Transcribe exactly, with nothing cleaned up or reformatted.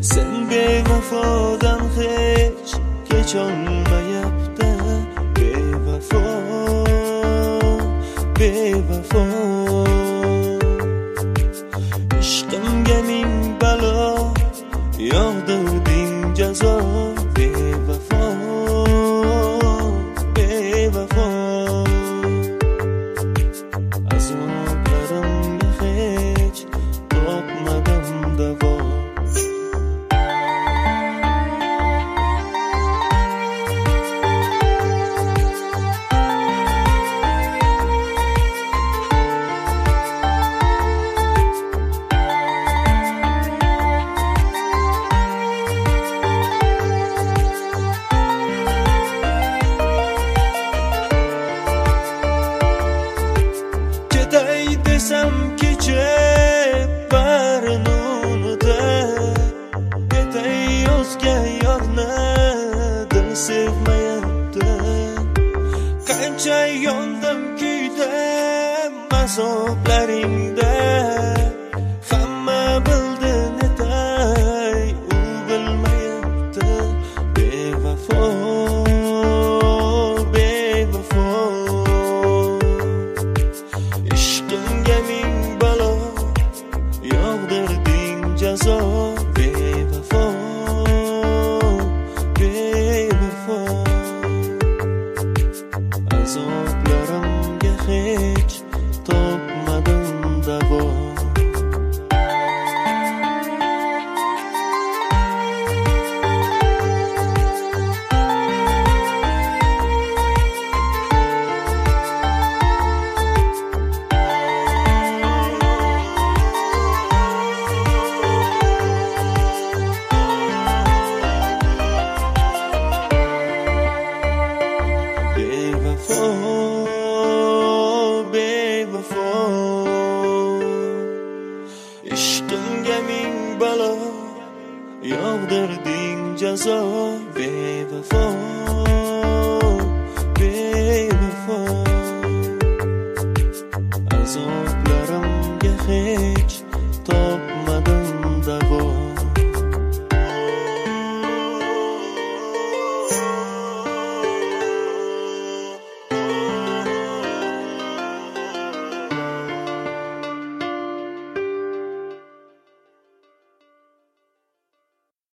Sen bevafodan hech kecholmayapti. Bevafo, bevafo. Ishqimga ming balo yog'dirding jazo. Bevafo, bevafo. Azoblarimga hech topmadim davo. Ketay desam kechib barini unutib, ketay o'zga yorni dil sevmayapti. Qancha yondim kuydim azoblaringda, hamma bildi netay u bilmayapti. Bevafo, bevafo. Ishqimga ming balo yog'dirding jazo. Bevafo, bevafo. Azoblarimga hech topmadim davo. Bevafo, bevafo. Ishqimga ming balo yog'dirding jazo. Bevafo.